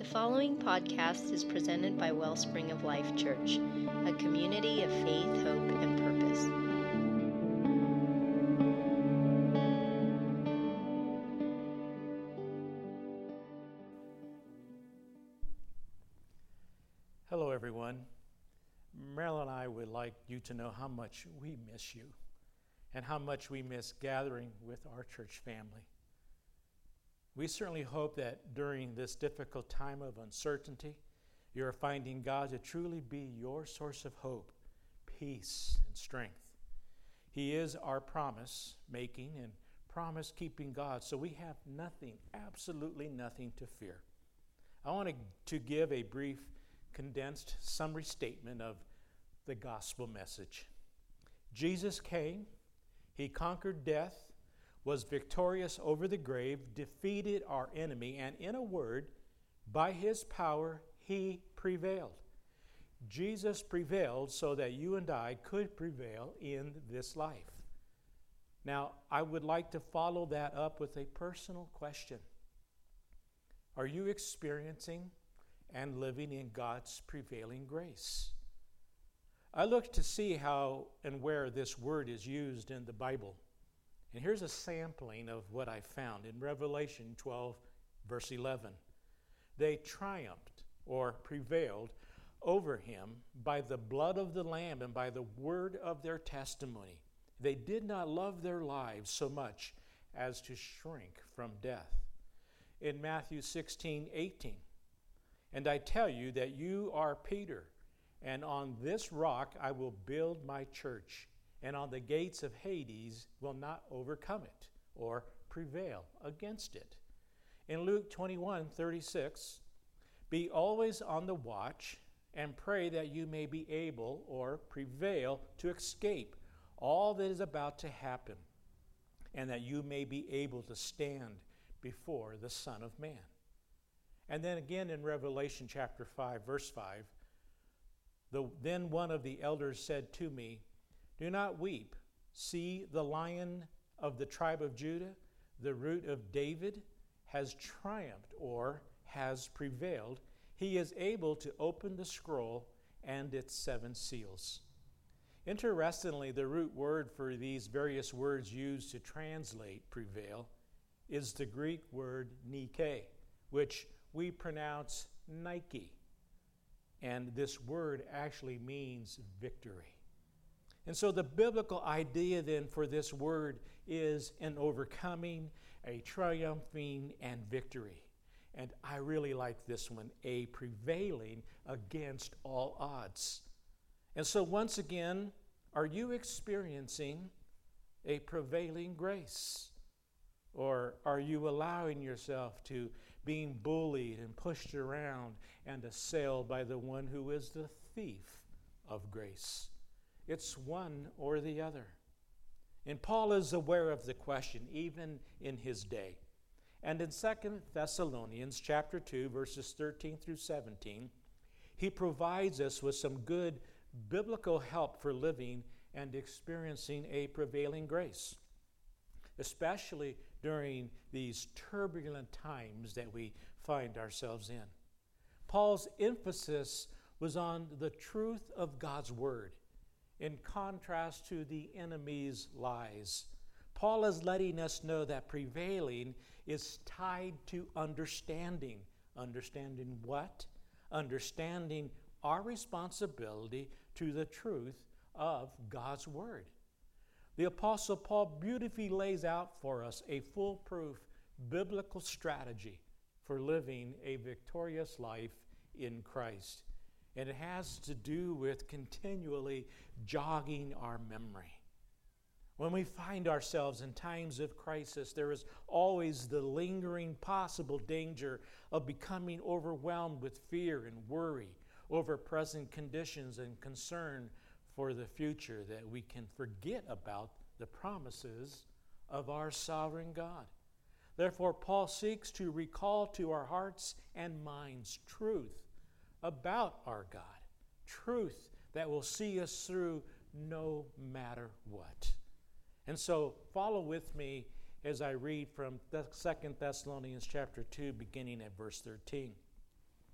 The following podcast is presented by Wellspring of Life Church, a community of faith, hope, and purpose. Hello, everyone. Marilyn and I would like you to know how much we miss you and how much we miss gathering with our church family. We certainly hope that during this difficult time of uncertainty, you are finding God to truly be your source of hope, peace, and strength. He is our promise-making and promise-keeping God, so we have nothing, absolutely nothing to fear. I want to give a brief, condensed summary statement of the gospel message. Jesus came, he conquered death, was victorious over the grave, defeated our enemy, and in a word, by his power, he prevailed. Jesus prevailed so that you and I could prevail in this life. Now, I would like to follow that up with a personal question. Are you experiencing and living in God's prevailing grace? I looked to see how and where this word is used in the Bible. And here's a sampling of what I found in Revelation 12, verse 11. They triumphed or prevailed over him by the blood of the Lamb and by the word of their testimony. They did not love their lives so much as to shrink from death. In Matthew 16, 18, and I tell you that you are Peter, and on this rock I will build my church, and on the gates of Hades will not overcome it or prevail against it. In Luke 21, 36, be always on the watch and pray that you may be able or prevail to escape all that is about to happen, and that you may be able to stand before the Son of Man. And then again in Revelation chapter 5, verse 5, then one of the elders said to me, do not weep. See, the Lion of the tribe of Judah, the root of David, has triumphed or has prevailed. He is able to open the scroll and its 7 seals. Interestingly, the root word for these various words used to translate prevail is the Greek word Nike, which we pronounce Nike. And this word actually means victory. And so the biblical idea then for this word is an overcoming, a triumphing, and victory. And I really like this one, a prevailing against all odds. And so once again, are you experiencing a prevailing grace? Or are you allowing yourself to being bullied and pushed around and assailed by the one who is the thief of grace? It's one or the other. And Paul is aware of the question, even in his day. And in 2 Thessalonians chapter 2, verses 13 through 17, he provides us with some good biblical help for living and experiencing a prevailing grace, especially during these turbulent times that we find ourselves in. Paul's emphasis was on the truth of God's word, in contrast to the enemy's lies. Paul is letting us know that prevailing is tied to understanding. Understanding what? Understanding our responsibility to the truth of God's word. The Apostle Paul beautifully lays out for us a foolproof biblical strategy for living a victorious life in Christ. And it has to do with continually jogging our memory. When we find ourselves in times of crisis, there is always the lingering possible danger of becoming overwhelmed with fear and worry over present conditions and concern for the future, that we can forget about the promises of our sovereign God. Therefore, Paul seeks to recall to our hearts and minds truth about our God, truth that will see us through no matter what. And so follow with me as I read from 2 Thessalonians chapter 2, beginning at verse 13.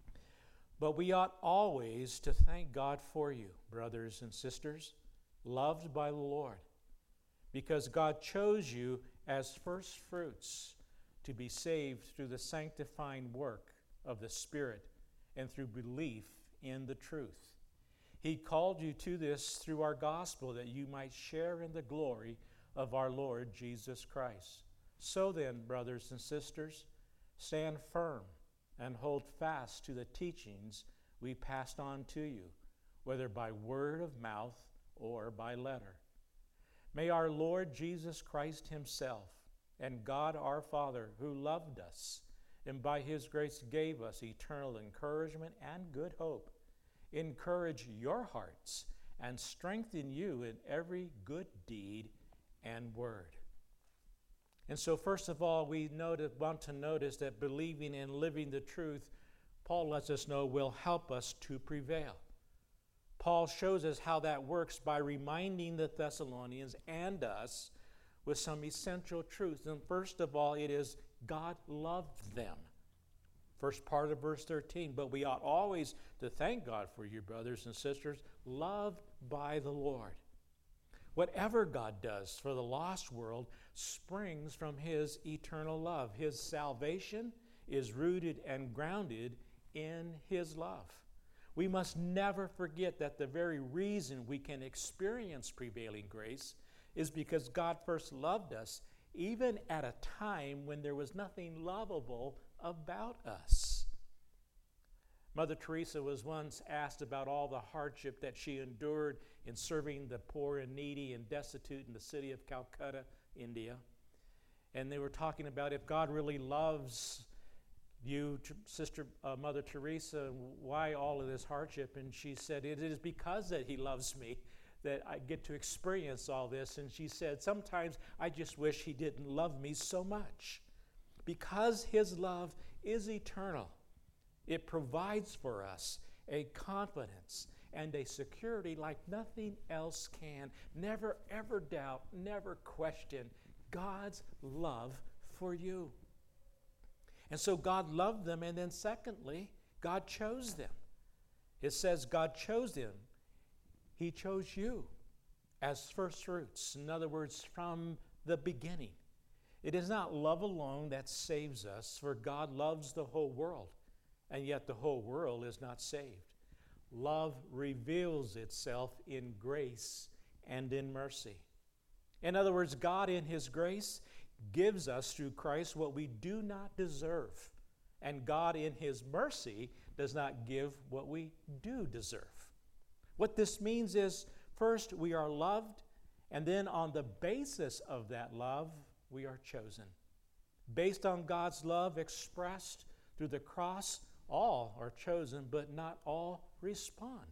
But we ought always to thank God for you, brothers and sisters, loved by the Lord, because God chose you as first fruits to be saved through the sanctifying work of the Spirit and through belief in the truth. He called you to this through our gospel, that you might share in the glory of our Lord Jesus Christ. So then, brothers and sisters, stand firm and hold fast to the teachings we passed on to you, whether by word of mouth or by letter. May our Lord Jesus Christ himself and God our Father, who loved us and by his grace gave us eternal encouragement and good hope, encourage your hearts and strengthen you in every good deed and word. And so first of all, we want to notice that believing and living the truth, Paul lets us know, will help us to prevail. Paul shows us how that works by reminding the Thessalonians and us with some essential truths. And first of all, it is God loved them. First part of verse 13, but we ought always to thank God for you, brothers and sisters, loved by the Lord. Whatever God does for the lost world springs from his eternal love. His salvation is rooted and grounded in his love. We must never forget that the very reason we can experience prevailing grace is because God first loved us, even at a time when there was nothing lovable about us. Mother Teresa was once asked about all the hardship that she endured in serving the poor and needy and destitute in the city of Calcutta, India. And they were talking about, if God really loves you, Sister Mother Teresa, why all of this hardship? And she said, it is because that he loves me that I get to experience all this. And she said, sometimes I just wish he didn't love me so much. Because his love is eternal, it provides for us a confidence and a security like nothing else can. Never ever doubt, never question God's love for you. And so God loved them, and then secondly, God chose them. It says God chose them. He chose you as first fruits. In other words, from the beginning. It is not love alone that saves us, for God loves the whole world, and yet the whole world is not saved. Love reveals itself in grace and in mercy. In other words, God in his grace gives us through Christ what we do not deserve, and God in his mercy does not give what we do deserve. What this means is, first, we are loved, and then on the basis of that love, we are chosen. Based on God's love expressed through the cross, all are chosen, but not all respond.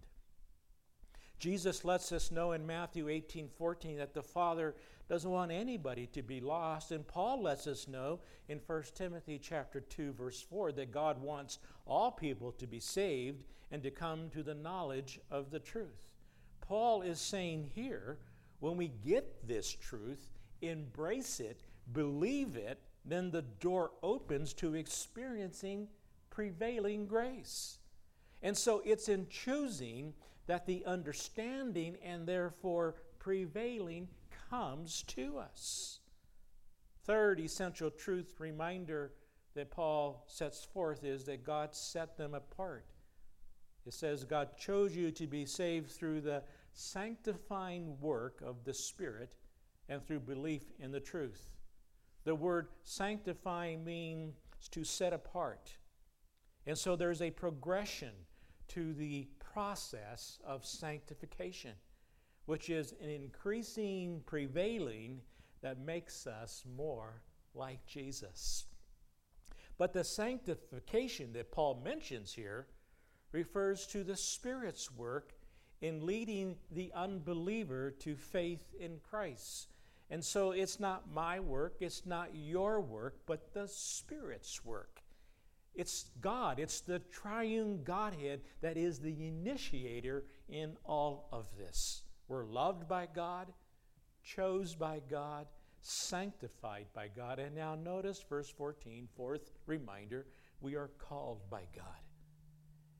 Jesus lets us know in Matthew 18:14 that the Father doesn't want anybody to be lost, and Paul lets us know in 1 Timothy chapter 2, verse 4, that God wants all people to be saved and to come to the knowledge of the truth. Paul is saying here, when we get this truth, embrace it, believe it, then the door opens to experiencing prevailing grace. And so it's in choosing that the understanding and therefore prevailing comes to us. Third essential truth reminder that Paul sets forth is that God set them apart. It says God chose you to be saved through the sanctifying work of the Spirit and through belief in the truth. The word sanctifying means to set apart. And so there's a progression to the process of sanctification, which is an increasing prevailing that makes us more like Jesus. But the sanctification that Paul mentions here refers to the Spirit's work in leading the unbeliever to faith in Christ. And so it's not my work, it's not your work, but the Spirit's work. It's God, it's the triune Godhead that is the initiator in all of this. We're loved by God, chose by God, sanctified by God. And now notice verse 14, fourth reminder, we are called by God.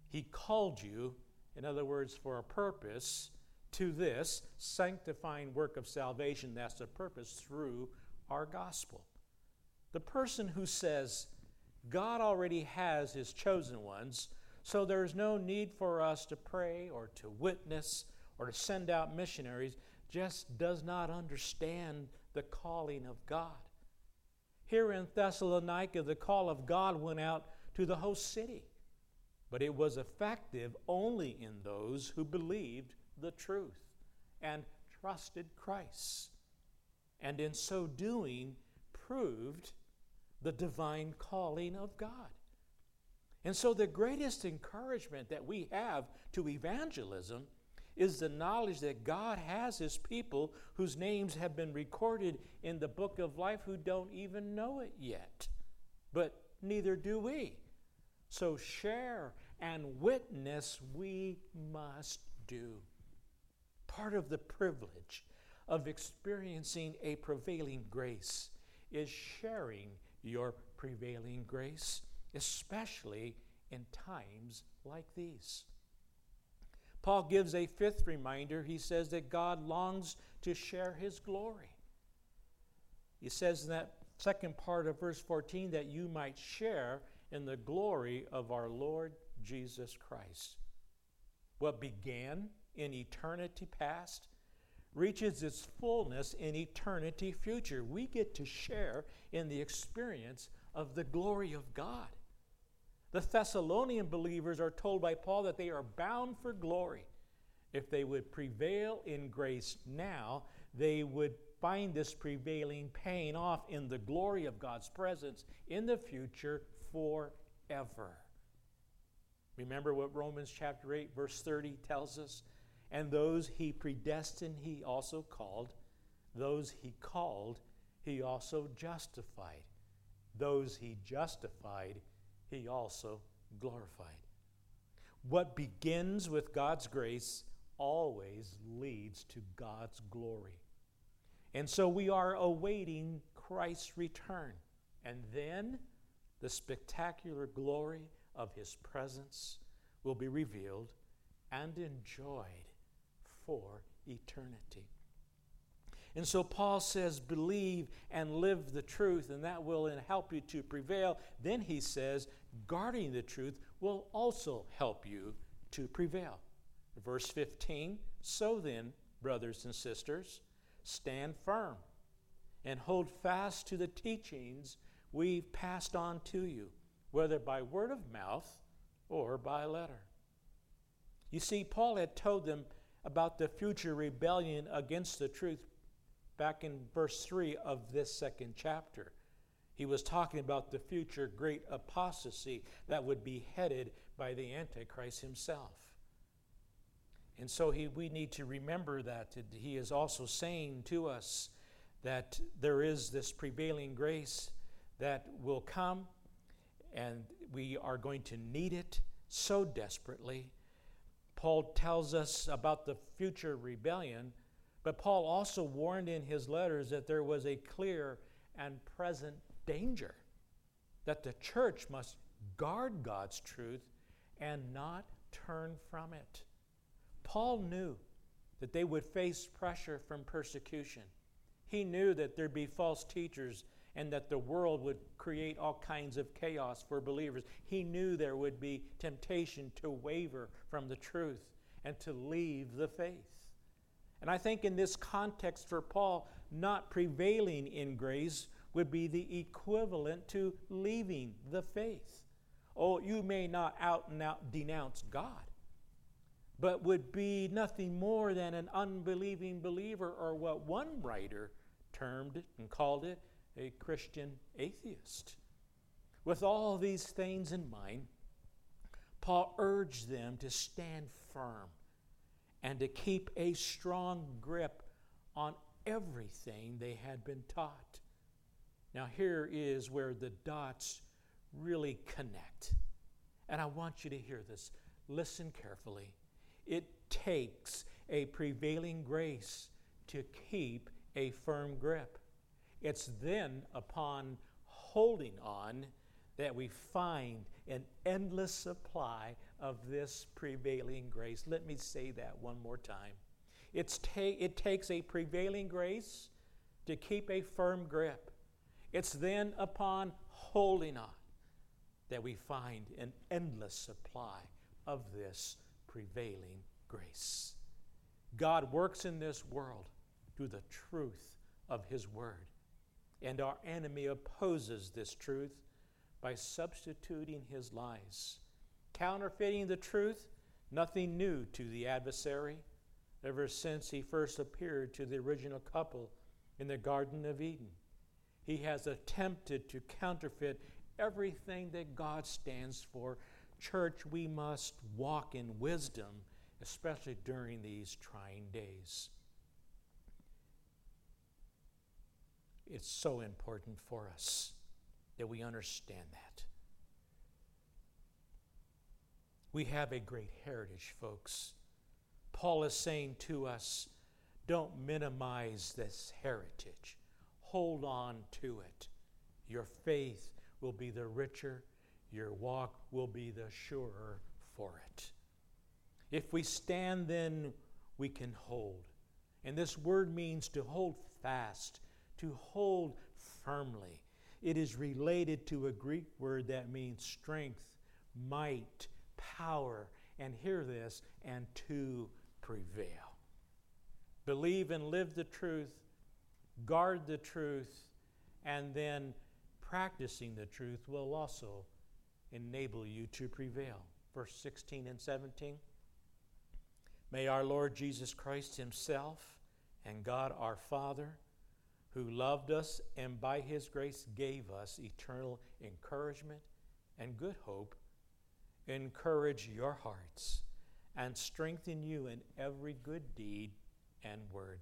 He called you, in other words, for a purpose, to this sanctifying work of salvation. That's the purpose through our gospel. The person who says, God already has his chosen ones, so there's no need for us to pray or to witness or to send out missionaries, just does not understand the calling of God. Here in Thessalonica, the call of God went out to the host city, but it was effective only in those who believed the truth and trusted Christ, and in so doing proved the divine calling of God. And so the greatest encouragement that we have to evangelism is the knowledge that God has his people whose names have been recorded in the book of life who don't even know it yet. But neither do we. So share and witness we must do. Part of the privilege of experiencing a prevailing grace is sharing your prevailing grace, especially in times like these. Paul gives a fifth reminder. He says that God longs to share his glory. He says in that second part of verse 14 that you might share in the glory of our Lord Jesus Christ. What began in eternity past reaches its fullness in eternity future. We get to share in the experience of the glory of God. The Thessalonian believers are told by Paul that they are bound for glory. If they would prevail in grace now, they would find this prevailing paying off in the glory of God's presence in the future forever. Remember what Romans chapter 8 verse 30 tells us? And those he predestined, he also called. Those he called, he also justified. Those he justified, he also glorified. What begins with God's grace always leads to God's glory. And so we are awaiting Christ's return. And then the spectacular glory of his presence will be revealed and enjoyed for eternity. And so Paul says, believe and live the truth, and that will help you to prevail. Then he says, guarding the truth will also help you to prevail. Verse 15, so then, brothers and sisters, stand firm and hold fast to the teachings we've passed on to you, whether by word of mouth or by letter. You see, Paul had told them about the future rebellion against the truth back in verse 3 of this second chapter. He was talking about the future great apostasy that would be headed by the Antichrist himself. And so we need to remember that he is also saying to us that there is this prevailing grace that will come, and we are going to need it so desperately. Paul tells us about the future rebellion, but Paul also warned in his letters that there was a clear and present danger, that the church must guard God's truth and not turn from it. Paul knew that they would face pressure from persecution. He knew that there'd be false teachers and that the world would create all kinds of chaos for believers. He knew there would be temptation to waver from the truth and to leave the faith. And I think in this context for Paul, not prevailing in grace would be the equivalent to leaving the faith. Oh, you may not out and out denounce God, but would be nothing more than an unbelieving believer, or what one writer termed it and called it a Christian atheist. With all these things in mind, Paul urged them to stand firm and to keep a strong grip on everything they had been taught. Now here is where the dots really connect. And I want you to hear this. Listen carefully. It takes a prevailing grace to keep a firm grip. It's then upon holding on that we find an endless supply of this prevailing grace. Let me say that one more time. It takes a prevailing grace to keep a firm grip. It's then upon holding on that we find an endless supply of this prevailing grace. God works in this world through the truth of His Word. And our enemy opposes this truth by substituting his lies. Counterfeiting the truth, nothing new to the adversary. Ever since he first appeared to the original couple in the Garden of Eden, he has attempted to counterfeit everything that God stands for. Church, we must walk in wisdom, especially during these trying days. It's so important for us that we understand that. We have a great heritage, folks. Paul is saying to us, don't minimize this heritage. Hold on to it. Your faith will be the richer. Your walk will be the surer for it. If we stand, then we can hold. And this word means to hold fast, to hold firmly. It is related to a Greek word that means strength, might, power, and hear this, and to prevail. Believe and live the truth, guard the truth, and then practicing the truth will also enable you to prevail. Verse 16 and 17. May our Lord Jesus Christ Himself and God our Father, who loved us and by His grace gave us eternal encouragement and good hope, encourage your hearts and strengthen you in every good deed and word.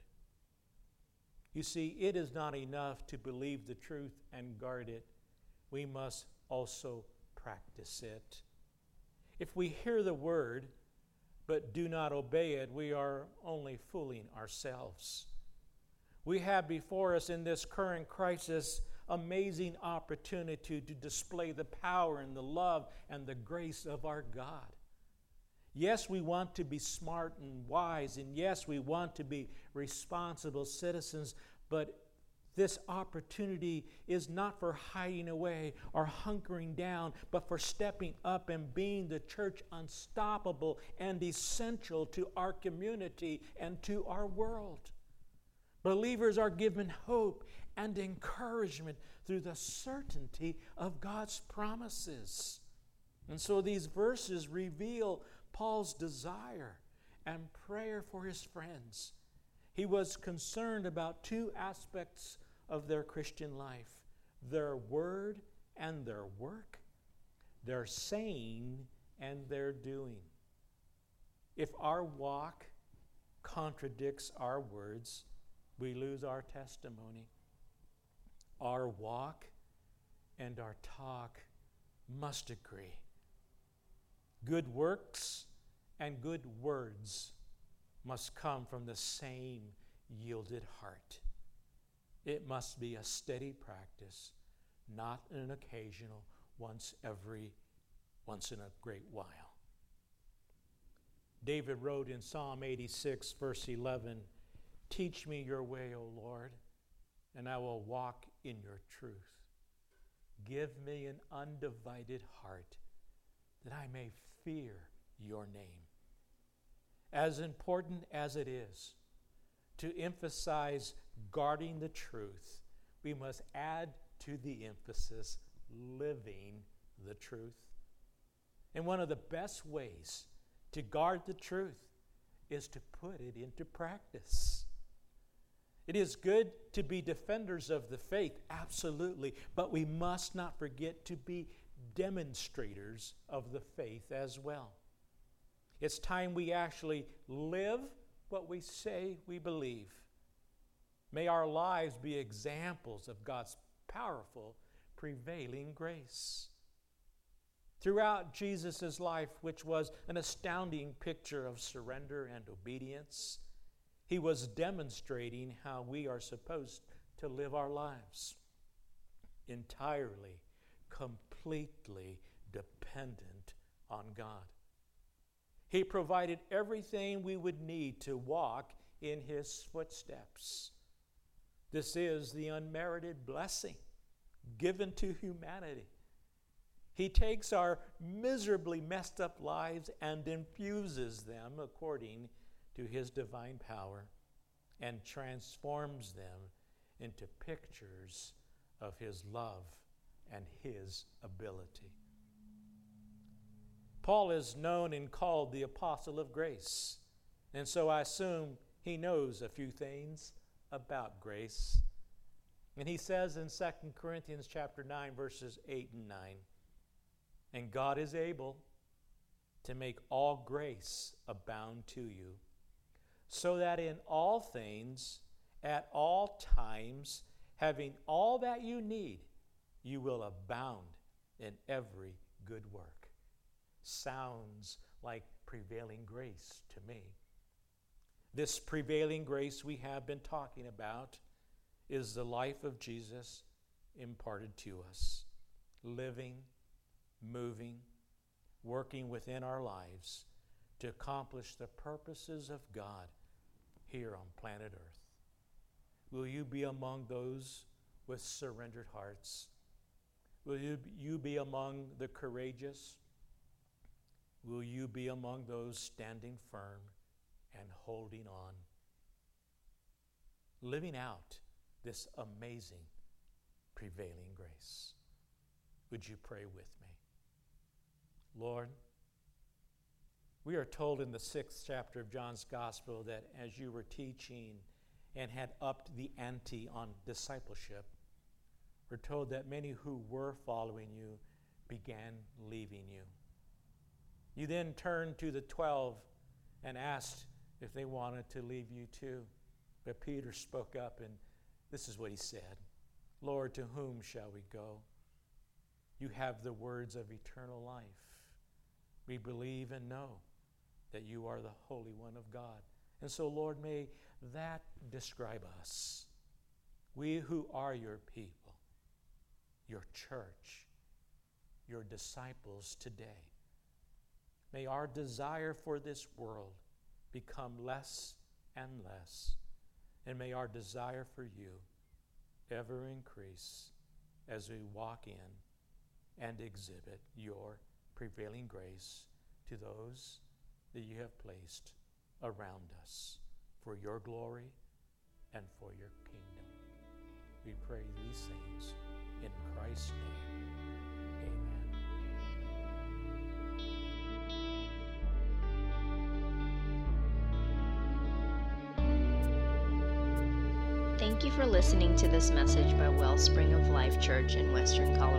You see, it is not enough to believe the truth and guard it. We must also practice it. If we hear the word but do not obey it, we are only fooling ourselves. We have before us in this current crisis amazing opportunity to display the power and the love and the grace of our God. Yes, we want to be smart and wise, and yes, we want to be responsible citizens, but this opportunity is not for hiding away or hunkering down, but for stepping up and being the church unstoppable and essential to our community and to our world. Believers are given hope and encouragement through the certainty of God's promises. And so these verses reveal Paul's desire and prayer for his friends. He was concerned about two aspects of their Christian life: their word and their work, their saying and their doing. If our walk contradicts our words, we lose our testimony. Our walk and our talk must agree. Good works and good words must come from the same yielded heart. It must be a steady practice, not an occasional once in a great while. David wrote in Psalm 86, verse 11, "Teach me your way, O Lord, and I will walk in your truth. Give me an undivided heart, that I may fear your name." As important as it is to emphasize guarding the truth, we must add to the emphasis living the truth. And one of the best ways to guard the truth is to put it into practice. It is good to be defenders of the faith, absolutely, but we must not forget to be demonstrators of the faith as well. It's time we actually live what we say we believe. May our lives be examples of God's powerful, prevailing grace. Throughout Jesus' life, which was an astounding picture of surrender and obedience, he was demonstrating how we are supposed to live our lives. Entirely, completely completely dependent on God. He provided everything we would need to walk in His footsteps. This is the unmerited blessing given to humanity. He takes our miserably messed up lives and infuses them according to His divine power and transforms them into pictures of His love and His ability. Paul is known and called the Apostle of Grace, and so I assume he knows a few things about grace. And he says in 2 Corinthians chapter 9, verses 8 and 9, "And God is able to make all grace abound to you, so that in all things, at all times, having all that you need, you will abound in every good work." Sounds like prevailing grace to me. This prevailing grace we have been talking about is the life of Jesus imparted to us, living, moving, working within our lives to accomplish the purposes of God here on planet Earth. Will you be among those with surrendered hearts? Will you be among the courageous? Will you be among those standing firm and holding on, living out this amazing prevailing grace? Would you pray with me? Lord, we are told in the 6th chapter of John's Gospel that as you were teaching and had upped the ante on discipleship, we're told that many who were following you began leaving you. You then turned to the 12 and asked if they wanted to leave you too. But Peter spoke up, and this is what he said: "Lord, to whom shall we go? You have the words of eternal life. We believe and know that you are the Holy One of God." And so, Lord, may that describe us. We who are your people, your church, your disciples today. May our desire for this world become less and less, and may our desire for you ever increase as we walk in and exhibit your prevailing grace to those that you have placed around us for your glory and for your kingdom. We pray these things in Christ's name. Amen. Thank you for listening to this message by Wellspring of Life Church in Western Colorado.